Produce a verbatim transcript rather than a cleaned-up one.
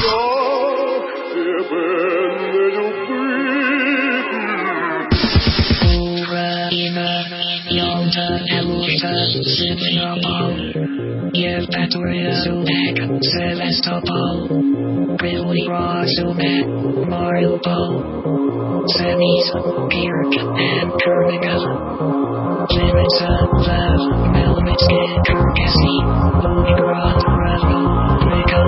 Yevpatoria Sevastopol, Billy Rozumek, Mariupol, Zenis, Kirk, and Kurnikov, Vinnytsia, Lev, Melnitski, Kyrgyzstan, Volgograd, Revno,